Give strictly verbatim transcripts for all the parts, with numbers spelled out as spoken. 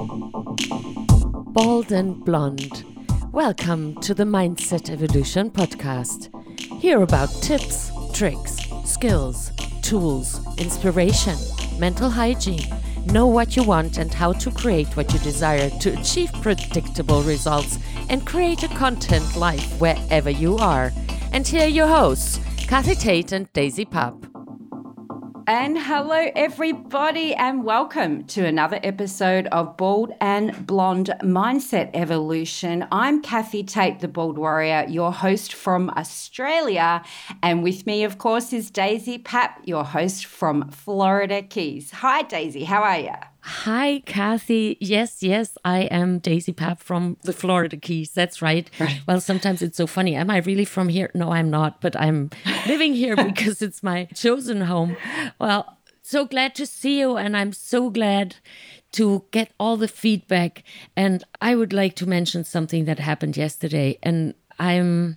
Bald and blonde. Welcome to the Mindset Evolution podcast. Hear about tips, tricks, skills, tools, inspiration, mental hygiene. Know what you want and how to create what you desire to achieve predictable results and create a content life wherever you are. And here are your hosts, Kathy Tate and Daisy Papp. And hello, everybody, and welcome to another episode of Bald and Blonde Mindset Evolution. I'm Kathy Tate, the Bald Warrior, your host from Australia. And with me, of course, is Daisy Papp, your host from Florida Keys. Hi, Daisy. How are you? Hi, Kathy. Yes, yes, I am Daisy Papp from the Florida Keys. That's right. right. Well, sometimes it's so funny. Am I really from here? No, I'm not, but I'm living here because it's my chosen home. Well, so glad to see you, and I'm so glad to get all the feedback. And I would like to mention something that happened yesterday, and I'm,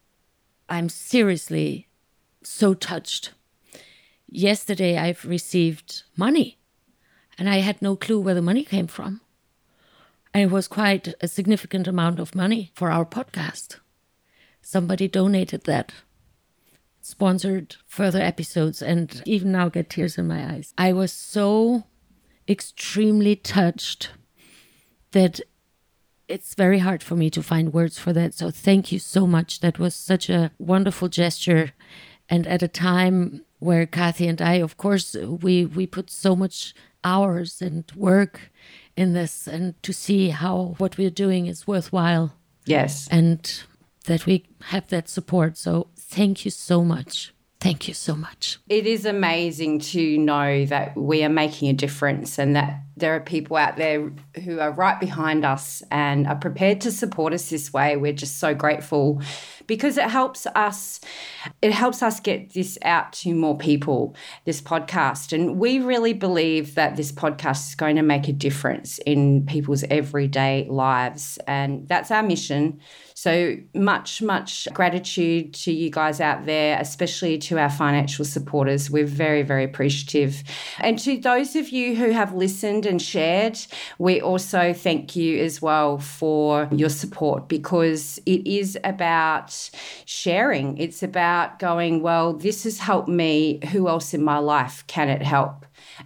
I'm seriously so touched. Yesterday, I've received money. And I had no clue where the money came from. And it was quite a significant amount of money for our podcast. Somebody donated that, sponsored further episodes, and even now get tears in my eyes. I was so extremely touched that it's very hard for me to find words for that. So thank you so much. That was such a wonderful gesture. And at a time where Kathy and I, of course, we, we put so much hours and work in this, and to see how what we're doing is worthwhile. Yes. And that we have that support. So thank you so much. Thank you so much. It is amazing to know that we are making a difference and that there are people out there who are right behind us and are prepared to support us this way. We're just so grateful because it helps us, it helps us get this out to more people, this podcast. And we really believe that this podcast is going to make a difference in people's everyday lives. And that's our mission. So much, much gratitude to you guys out there, especially to our financial supporters. We're very, very appreciative. And to those of you who have listened and shared, we also thank you as well for your support, because it is about sharing. It's about going, well, this has helped me. Who else in my life can it help?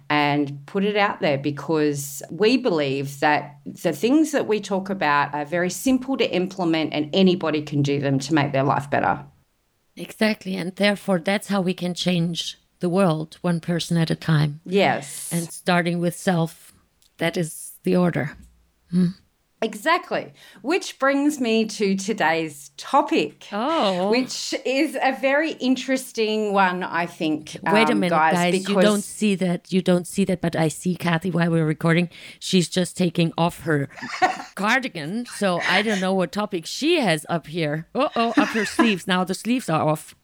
And put it out there, because we believe that the things that we talk about are very simple to implement and anybody can do them to make their life better. Exactly. And therefore, that's how we can change the world, one person at a time. Yes. And starting with self, that is the order. Hmm. Exactly. Which brings me to today's topic, oh. which is a very interesting one, I think. Wait a um, minute, guys, guys. because... You don't see that. You don't see that, but I see Kathy while we're recording. She's just taking off her cardigan, so I don't know what topic she has up here. Uh-oh, up her sleeves. Now the sleeves are off.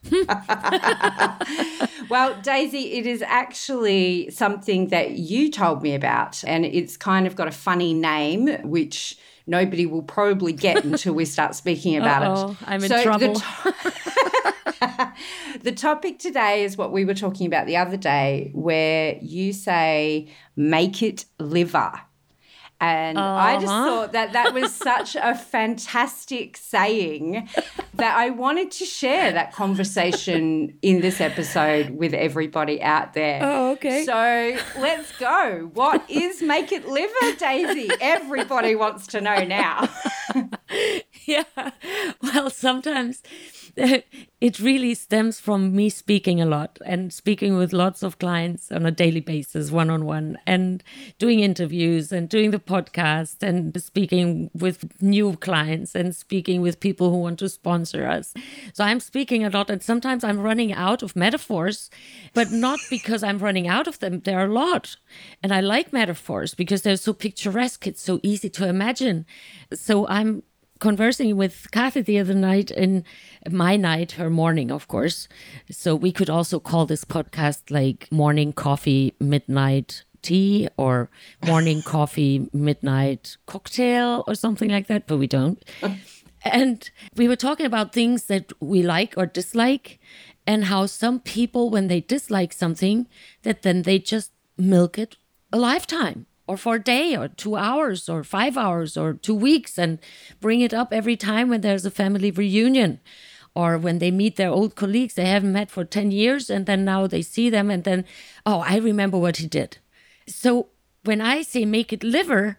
Well, Daisy, it is actually something that you told me about, and it's kind of got a funny name, which nobody will probably get until we start speaking about Uh-oh, it. I'm in so trouble. The, to- the topic today is what we were talking about the other day, where you say, make it liver. And uh-huh. I just thought that that was such a fantastic saying that I wanted to share that conversation in this episode with everybody out there. Oh, okay. So let's go. What is make it liver, Daisy? Everybody wants to know now. Yeah. Well, sometimes it really stems from me speaking a lot and speaking with lots of clients on a daily basis, one-on-one, and doing interviews and doing the podcast and speaking with new clients and speaking with people who want to sponsor us. So I'm speaking a lot, and sometimes I'm running out of metaphors, but not because I'm running out of them. There are a lot. And I like metaphors because they're so picturesque. It's so easy to imagine. So I'm conversing with Kathy the other night, in my night, her morning, of course. So we could also call this podcast like morning coffee, midnight tea, or morning coffee, midnight cocktail, or something like that, but we don't. And we were talking about things that we like or dislike, and how some people, when they dislike something, that then they just milk it a lifetime. or for a day or two hours or five hours or two weeks and bring it up every time when there's a family reunion or when they meet their old colleagues they haven't met for ten years and then now they see them and then, oh, I remember what he did. So when I say make it liver,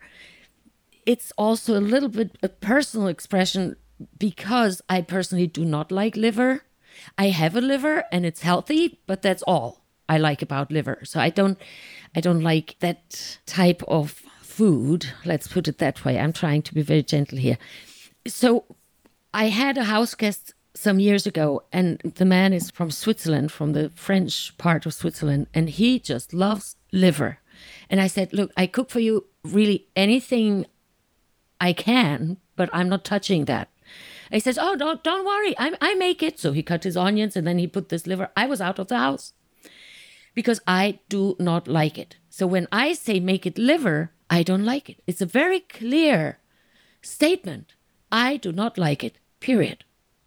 it's also a little bit a personal expression because I personally do not like liver. I have a liver and it's healthy, but that's all I like about liver. So I don't I don't like that type of food. Let's put it that way. I'm trying to be very gentle here. So I had a house guest some years ago, and the man is from Switzerland, from the French part of Switzerland, and he just loves liver. And I said, look, I cook for you really anything I can, but I'm not touching that. He says, oh, don't, don't worry, I, I make it. So he cut his onions and then he put this liver. I was out of the house because I do not like it. So when I say make it liver, I don't like it. It's a very clear statement. I do not like it, period.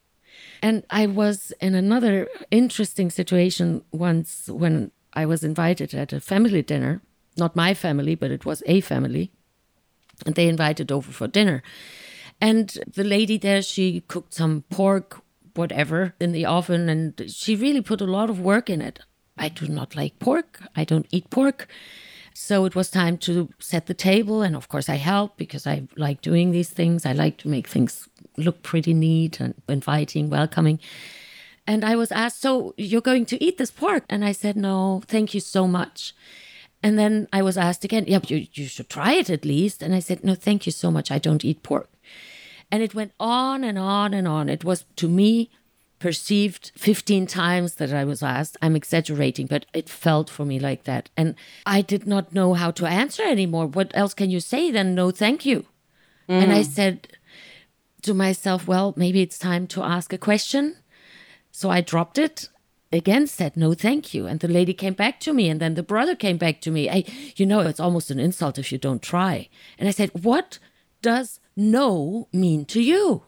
And I was in another interesting situation once when I was invited at a family dinner, not my family, but it was a family. And they invited over for dinner. And the lady there, she cooked some pork, whatever, in the oven. And she really put a lot of work in it. I do not like pork. I don't eat pork. So it was time to set the table. And of course I helped because I like doing these things. I like to make things look pretty neat and inviting, welcoming. And I was asked, so you're going to eat this pork? And I said, no, thank you so much. And then I was asked again, yeah, you, you should try it at least. And I said, no, thank you so much. I don't eat pork. And it went on and on and on. It was, to me, perceived fifteen times that I was asked. I'm exaggerating, but it felt for me like that. And I did not know how to answer anymore. What else can you say than no, thank you? Mm. And I said to myself, well, maybe it's time to ask a question. So I dropped it. Again said, no, thank you. And the lady came back to me. And then the brother came back to me. Hey, you know, it's almost an insult if you don't try. And I said, what does no mean to you?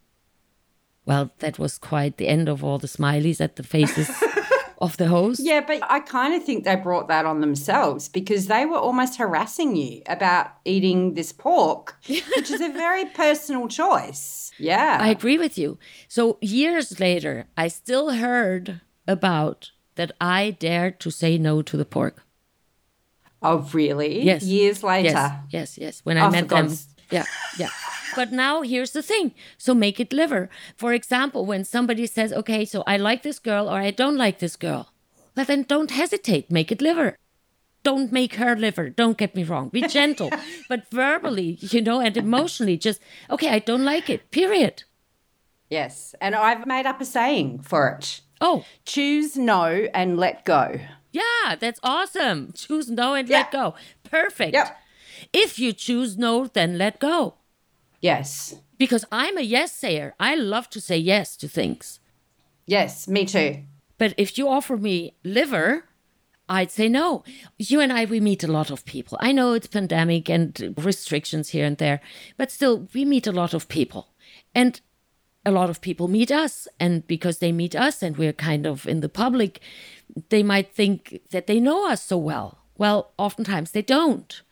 Well, that was quite the end of all the smileys at the faces of the host. Yeah, but I kind of think they brought that on themselves because they were almost harassing you about eating this pork, which is a very personal choice. Yeah. I agree with you. So years later, I still heard about that I dared to say no to the pork. Oh, really? Yes. Years later? Yes, yes, yes. When I oh, met them. Yeah, yeah. But now here's the thing. So make it liver. For example, when somebody says, okay, so I like this girl or I don't like this girl, well, then don't hesitate. Make it liver. Don't make her liver. Don't get me wrong. Be gentle. But verbally, you know, and emotionally, just, okay, I don't like it, period. Yes. And I've made up a saying for it. Oh. Choose no and let go. Yeah, that's awesome. Choose no and yeah. let go. Perfect. Yep. If you choose no, then let go. Yes. Because I'm a yes sayer. I love to say yes to things. Yes, me too. But if you offer me liver, I'd say no. You and I, we meet a lot of people. I know it's pandemic and restrictions here and there, but still, we meet a lot of people. And a lot of people meet us. And because they meet us and we're kind of in the public, they might think that they know us so well. Well, oftentimes they don't.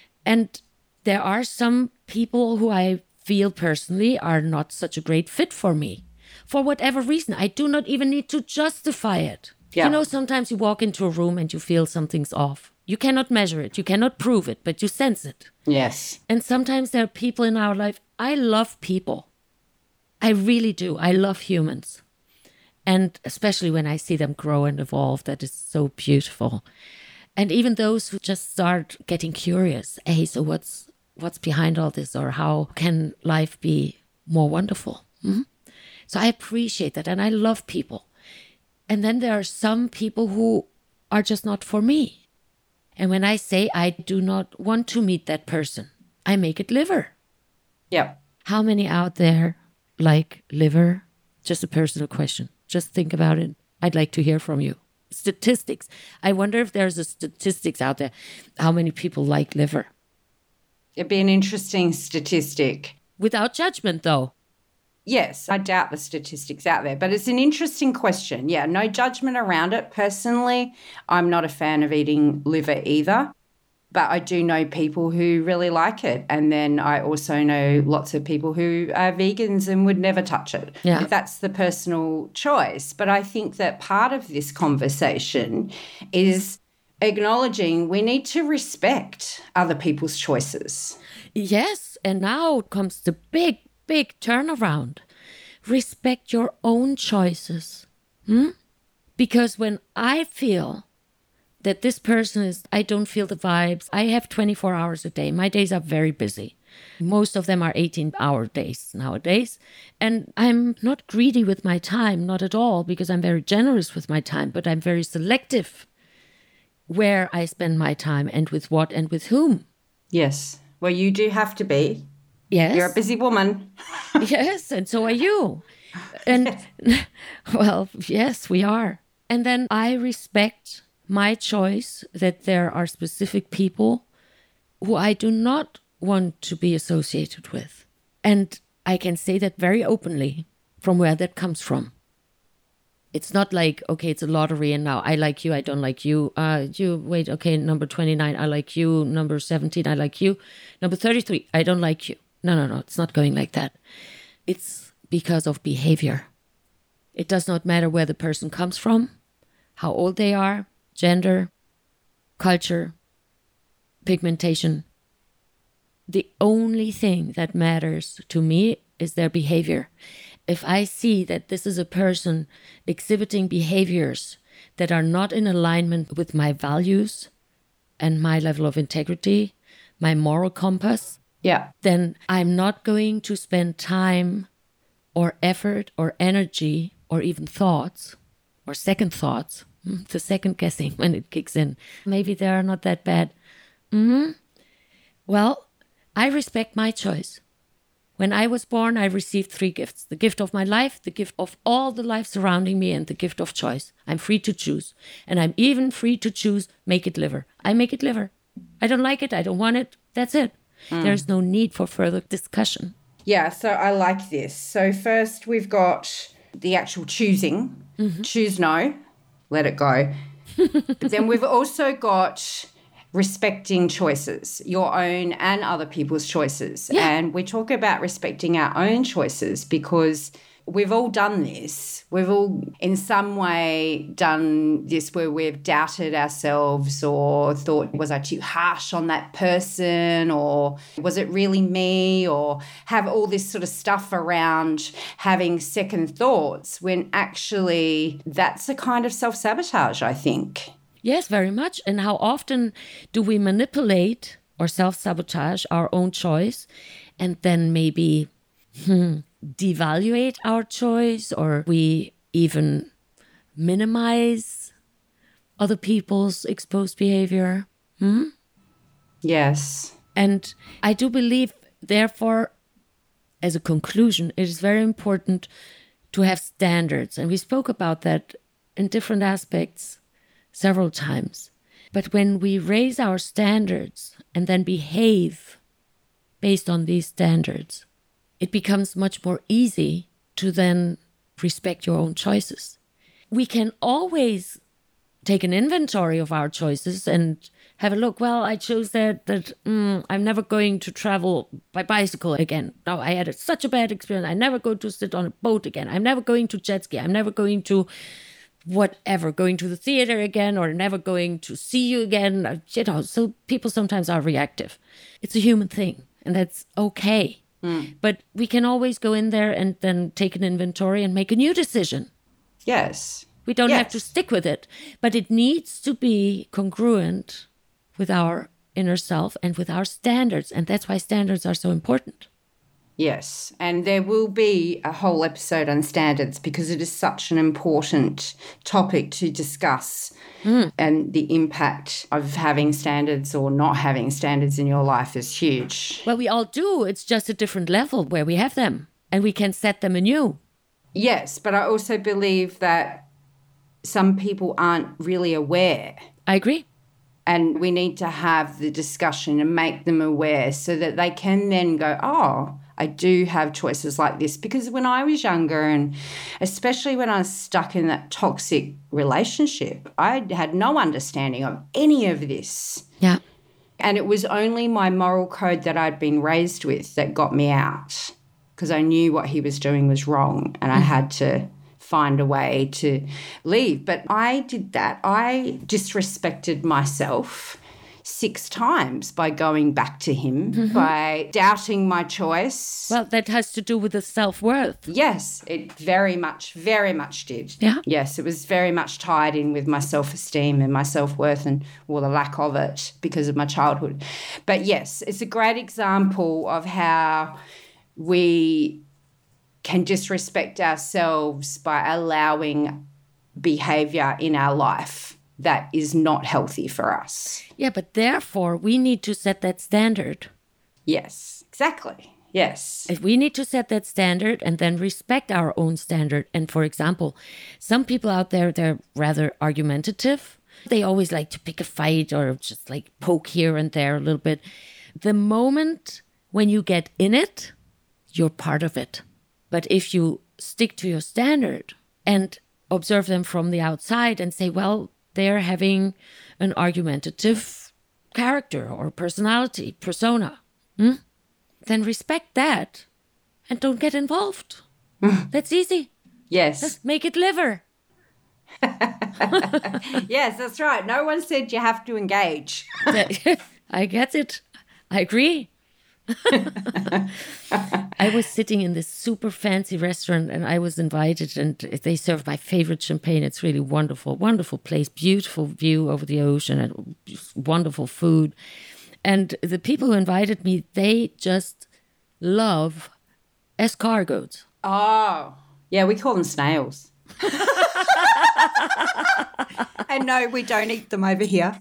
And there are some people who I feel personally are not such a great fit for me. For whatever reason, I do not even need to justify it. Yeah. You know, sometimes you walk into a room and you feel something's off. You cannot measure it. You cannot prove it, but you sense it. Yes. And sometimes there are people in our life. I love people. I really do. I love humans. And especially when I see them grow and evolve, that is so beautiful. And even those who just start getting curious, hey, so what's what's behind all this, or how can life be more wonderful? Mm-hmm. So I appreciate that, and I love people. And then there are some people who are just not for me. And when I say I do not want to meet that person, I make it liver. Yeah. How many out there like liver? Just a personal question. Just think about it. I'd like to hear from you. Statistics. I wonder if there's a statistics out there. How many people like liver? It'd be an interesting statistic. Without judgment, though. Yes, I doubt the statistics out there, but it's an interesting question. Yeah, no judgment around it. Personally, I'm not a fan of eating liver either. But I do know people who really like it. And then I also know lots of people who are vegans and would never touch it. Yeah. That's the personal choice. But I think that part of this conversation is acknowledging we need to respect other people's choices. Yes. And now comes the big, big turnaround. Respect your own choices. Hmm? Because when I feel that this person is, I don't feel the vibes. I have twenty-four hours a day. My days are very busy. Most of them are eighteen-hour days nowadays. And I'm not greedy with my time, not at all, because I'm very generous with my time, but I'm very selective where I spend my time and with what and with whom. Yes. Well, you do have to be. Yes. You're a busy woman. Yes, and so are you. And, well, yes, we are. And then I respect my choice that there are specific people who I do not want to be associated with. And I can say that very openly from where that comes from. It's not like, okay, it's a lottery and now I like you, I don't like you. Uh, you, wait, okay, number twenty-nine, I like you. Number seventeen, I like you. Number thirty-three, I don't like you. No, no, no, it's not going like that. It's because of behavior. It does not matter where the person comes from, how old they are, gender, culture, pigmentation. The only thing that matters to me is their behavior. If I see that this is a person exhibiting behaviors that are not in alignment with my values and my level of integrity, my moral compass, yeah, then I'm not going to spend time or effort or energy or even thoughts or second thoughts, the second guessing when it kicks in. Maybe they are not that bad. Mm-hmm. Well, I respect my choice. When I was born, I received three gifts. The gift of my life, the gift of all the life surrounding me, and the gift of choice. I'm free to choose. And I'm even free to choose, make it liver. I make it liver. I don't like it. I don't want it. That's it. Mm. There's no need for further discussion. Yeah, so I like this. So first we've got the actual choosing. Mm-hmm. Choose no, let it go. But then we've also got respecting choices, your own and other people's choices. Yeah. And we talk about respecting our own choices because we've all done this. We've all in some way done this where we've doubted ourselves or thought, was I too harsh on that person, or was it really me, or have all this sort of stuff around having second thoughts when actually that's a kind of self-sabotage, I think. Yes, very much. And how often do we manipulate or self-sabotage our own choice and then maybe hmm, devaluate our choice, or we even minimize other people's exposed behavior? Hmm? Yes. And I do believe, therefore, as a conclusion, it is very important to have standards. And we spoke about that in different aspects several times. But when we raise our standards and then behave based on these standards, it becomes much more easy to then respect your own choices. We can always take an inventory of our choices and have a look. Well, I chose that, that mm, I'm never going to travel by bicycle again. No, I had a, such a bad experience. I never go to sit on a boat again. I'm never going to jet ski. I'm never going to whatever, going to the theater again, or never going to see you again. You know, so people sometimes are reactive. It's a human thing, and that's okay. Mm. But we can always go in there and then take an inventory and make a new decision. Yes. We don't yes. have to stick with it, but it needs to be congruent with our inner self and with our standards. And that's why standards are so important. Yes, and there will be a whole episode on standards because it is such an important topic to discuss, mm. and the impact of having standards or not having standards in your life is huge. Well, we all do. It's just a different level where we have them and we can set them anew. Yes, but I also believe that some people aren't really aware. I agree. And we need to have the discussion and make them aware so that they can then go, oh, I do have choices like this. Because when I was younger, and especially when I was stuck in that toxic relationship, I had no understanding of any of this. Yeah. And it was only my moral code that I'd been raised with that got me out, because I knew what he was doing was wrong and I had to find a way to leave. But I did that. I disrespected myself six times by going back to him, mm-hmm. by doubting my choice. Well, that has to do with the self-worth. Yes, it very much, very much did. Yeah. Yes, it was very much tied in with my self-esteem and my self-worth and, well, the lack of it because of my childhood. But yes, it's a great example of how we can disrespect ourselves by allowing behaviour in our life that is not healthy for us. Yeah, but therefore we need to set that standard. Yes, exactly. Yes. If we need to set that standard and then respect our own standard. And for example, some people out there, they're rather argumentative. They always like to pick a fight or just like poke here and there a little bit. The moment when you get in it, you're part of it. But if you stick to your standard and observe them from the outside and say, well, they're having an argumentative character or personality, persona, hmm? then respect that and don't get involved. That's easy. Yes. Just make it liver. Yes, that's right. No one said you have to engage. I get it. I agree. I was sitting in this super fancy restaurant and I was invited and they served my favorite champagne. It's really wonderful, wonderful place, beautiful view over the ocean and wonderful food. And the people who invited me, they just love escargots. Oh, yeah, we call them snails. And no, we don't eat them over here.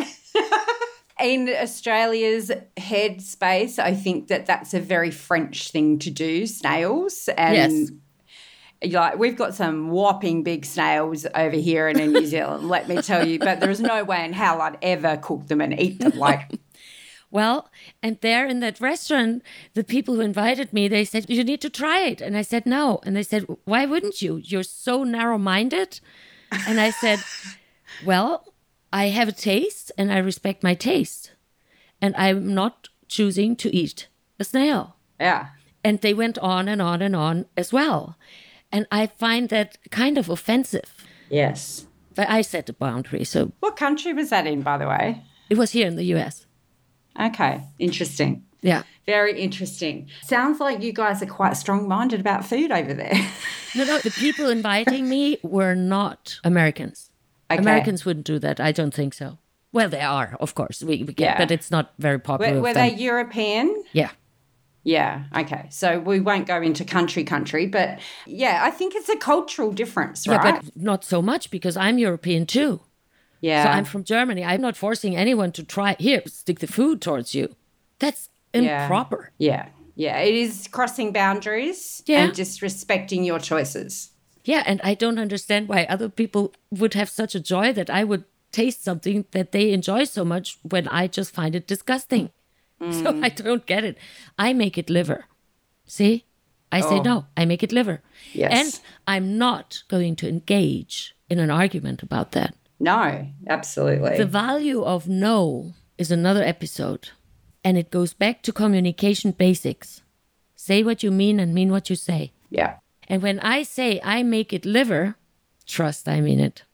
In Australia's head space, I think that that's a very French thing to do, snails. And yes. Like, we've got some whopping big snails over here in New Zealand, let me tell you. But there's no way in hell I'd ever cook them and eat them. Like, well, and there in that restaurant, the people who invited me, they said, you need to try it. And I said, no. And they said, why wouldn't you? You're so narrow-minded. And I said, well, I have a taste and I respect my taste. And I'm not choosing to eat a snail. Yeah. And they went on and on and on as well. And I find that kind of offensive. Yes. But I set a boundary. So what country was that in, by the way? It was here in the U S. Okay. Interesting. Yeah. Very interesting. Sounds like you guys are quite strong-minded about food over there. No, no. The people inviting me were not Americans. Okay. Americans wouldn't do that. I don't think so. Well, they are, of course. We, we get, yeah. But it's not very popular. Were, were they European? Yeah. Yeah. Okay. So we won't go into country country, but yeah, I think it's a cultural difference, right? Yeah, but not so much because I'm European too. Yeah. So I'm from Germany. I'm not forcing anyone to try, here, stick the food towards you. That's improper. Yeah. Yeah. It is crossing boundaries yeah. and disrespecting your choices. Yeah, and I don't understand why other people would have such a joy that I would taste something that they enjoy so much when I just find it disgusting. Mm. So I don't get it. I make it liver. See? I say oh. no, I make it liver. Yes. And I'm not going to engage in an argument about that. No, absolutely. The value of no is another episode. And it goes back to communication basics. Say what you mean and mean what you say. Yeah. And when I say I make it liver, trust I mean it.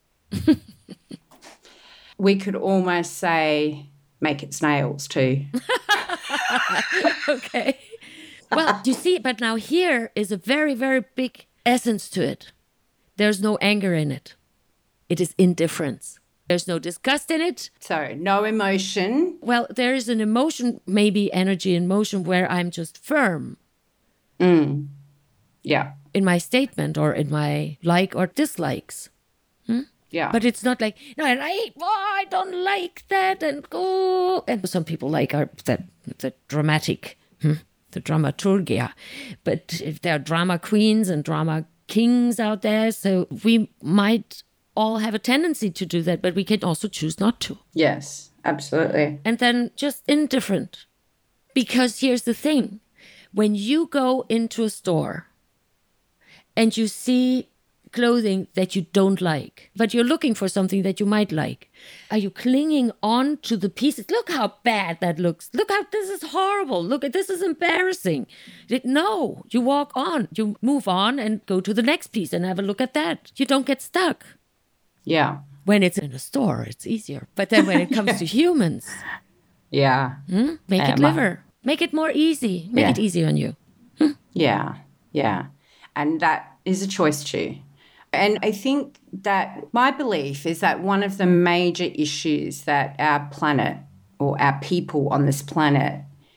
We could almost say make it snails too. Okay. Well, you see, but now here is a very, very big essence to it. There's no anger in it. It is indifference. There's no disgust in it. So no emotion. Well, there is an emotion, maybe energy in motion, where I'm just firm. Mm. Yeah. In my statement or in my like or dislikes. Hmm? Yeah. But it's not like, no, and I, oh, I don't like that. And oh, and some people like our, the, the dramatic, hmm? the dramaturgia. But if there are drama queens and drama kings out there, so we might all have a tendency to do that, but we can also choose not to. Yes, absolutely. And then just indifferent. Because here's the thing. When you go into a store and you see clothing that you don't like, but you're looking for something that you might like. Are you clinging on to the pieces? Look how bad that looks. Look how this is horrible. Look at this is embarrassing. No, you walk on, you move on and go to the next piece and have a look at that. You don't get stuck. Yeah. When it's in a store, it's easier. But then when it comes yeah. to humans, yeah, hmm, make um, it liver. Make it more easy. Make yeah. it easy on you. Hmm. Yeah, yeah. And that is a choice too. And I think that my belief is that one of the major issues that our planet or our people on this planet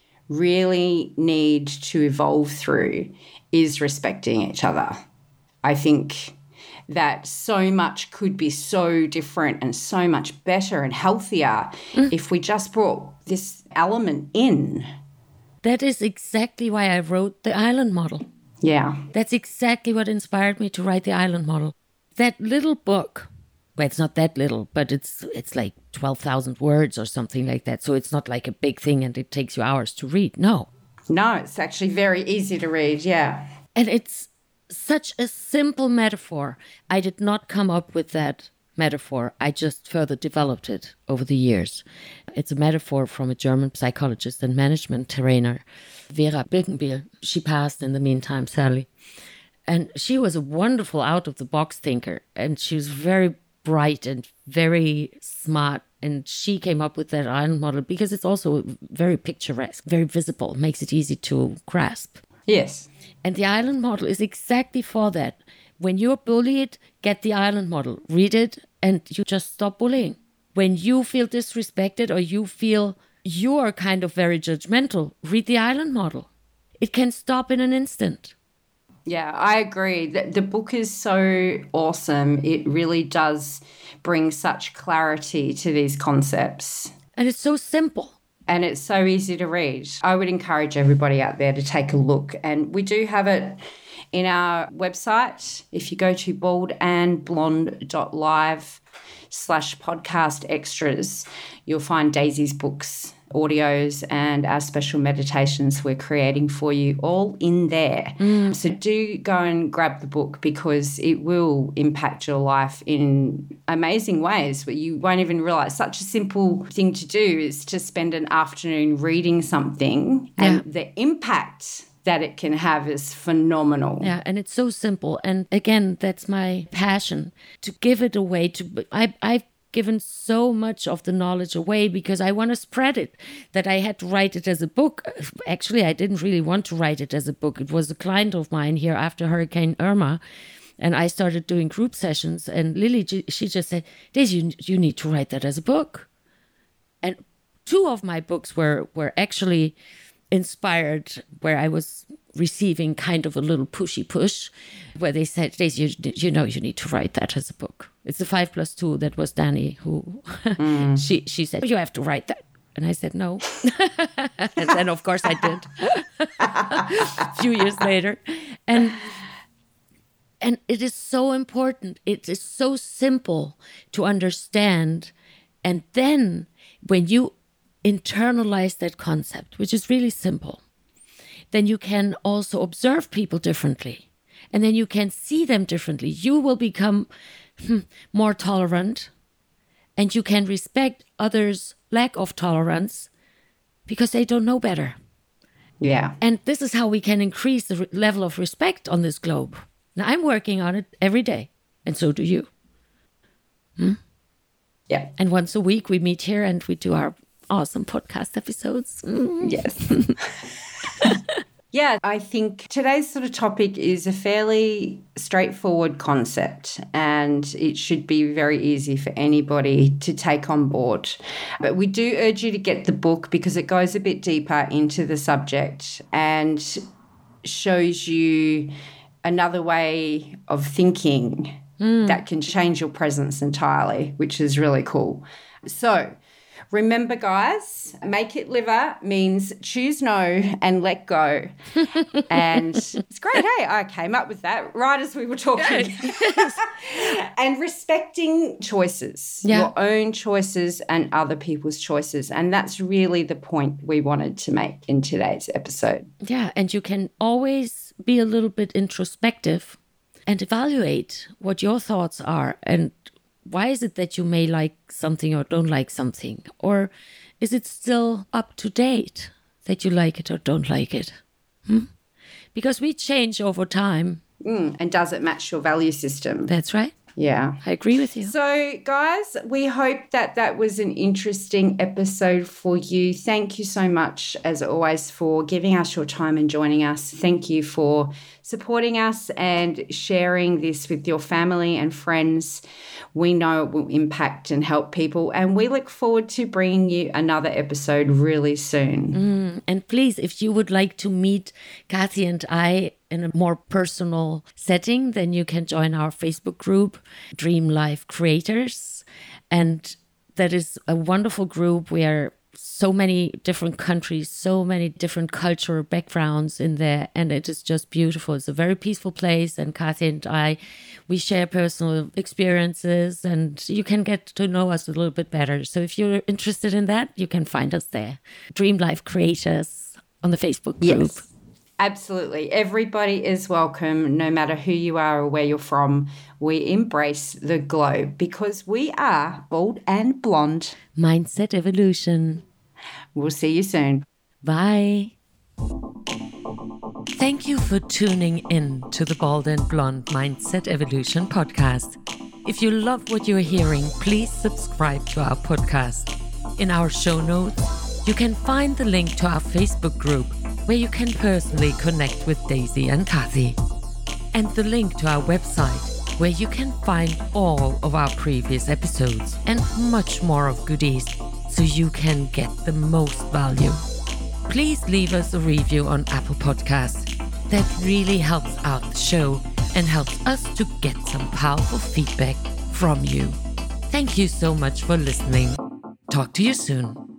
really need to evolve through is respecting each other. I think that so much could be so different and so much better and healthier mm. if we just brought this element in. That is exactly why I wrote the island model. Yeah. That's exactly what inspired me to write the island model. That little book, well, it's not that little, but it's it's like twelve thousand words or something like that. So it's not like a big thing and it takes you hours to read. No. No, it's actually very easy to read, yeah. And it's such a simple metaphor. I did not come up with that metaphor. I just further developed it over the years. It's a metaphor from a German psychologist and management trainer, Vera Birkenbiel. She passed in the meantime, sadly. And she was a wonderful out-of-the-box thinker. And she was very bright and very smart. And she came up with that island model because it's also very picturesque, very visible, makes it easy to grasp. Yes. And the island model is exactly for that. When you're bullied, get the island model, read it, and you just stop bullying. When you feel disrespected or you feel you are kind of very judgmental, read the island model. It can stop in an instant. Yeah, I agree. The, the book is so awesome. It really does bring such clarity to these concepts. And it's so simple. And it's so easy to read. I would encourage everybody out there to take a look. And we do have it in our website. If you go to baldandblonde.live slash podcast extras, you'll find Daisy's books, audios, and our special meditations we're creating for you all in there. Mm. So do go and grab the book because it will impact your life in amazing ways where you won't even realize. Such a simple thing to do is to spend an afternoon reading something, yeah. and the impact that it can have is phenomenal. Yeah, and it's so simple. And again, that's my passion, to give it away. To I, I've given so much of the knowledge away because I want to spread it, that I had to write it as a book. Actually, I didn't really want to write it as a book. It was a client of mine here after Hurricane Irma, and I started doing group sessions. And Lily, she just said, Daisy, you, you need to write that as a book. And two of my books were were actually inspired, where I was receiving kind of a little pushy push, where they said, Daisy, you, you know, you need to write that as a book. It's the five plus two. That was Danny who, mm. she she said, you have to write that. And I said, no. And then, of course, I did. A few years later. And, and it is so important. It is so simple to understand. And then when you internalize that concept, which is really simple, then you can also observe people differently. And then you can see them differently. You will become hmm, more tolerant, and you can respect others' lack of tolerance because they don't know better. Yeah. And this is how we can increase the re- level of respect on this globe. Now, I'm working on it every day, and so do you. Hmm? Yeah. And once a week we meet here and we do our awesome podcast episodes. Mm. Yes. Yeah, I think today's sort of topic is a fairly straightforward concept, and it should be very easy for anybody to take on board. But we do urge you to get the book because it goes a bit deeper into the subject and shows you another way of thinking mm. that can change your presence entirely, which is really cool. So remember, guys, make it liver means choose no and let go. And it's great, hey? I came up with that right as we were talking. And respecting choices, yeah. your own choices and other people's choices. And that's really the point we wanted to make in today's episode. Yeah, and you can always be a little bit introspective and evaluate what your thoughts are. And why is it that you may like something or don't like something? Or is it still up to date that you like it or don't like it? Hmm? Because we change over time. Mm, and does it match your value system? That's right. Yeah. I agree with you. So, guys, we hope that that was an interesting episode for you. Thank you so much, as always, for giving us your time and joining us. Thank you for supporting us and sharing this with your family and friends. We know it will impact and help people, and we look forward to bringing you another episode really soon. Mm, and please, if you would like to meet Kathy and I in a more personal setting, then you can join our Facebook group, Dream Life Creators. And that is a wonderful group where so many different countries, so many different cultural backgrounds in there. And it is just beautiful. It's a very peaceful place. And Kathy and I, we share personal experiences, and you can get to know us a little bit better. So if you're interested in that, you can find us there. Dream Life Creators on the Facebook group. Yes. Absolutely. Everybody is welcome, no matter who you are or where you're from. We embrace the glow because we are bold and blonde. Mindset Evolution. We'll see you soon. Bye. Thank you for tuning in to the Bald and Blonde Mindset Evolution podcast. If you love what you're hearing, please subscribe to our podcast. In our show notes, you can find the link to our Facebook group, where you can personally connect with Daisy and Kathy, and the link to our website, where you can find all of our previous episodes and much more of goodies, so you can get the most value. Please leave us a review on Apple Podcasts. That really helps out the show and helps us to get some powerful feedback from you. Thank you so much for listening. Talk to you soon.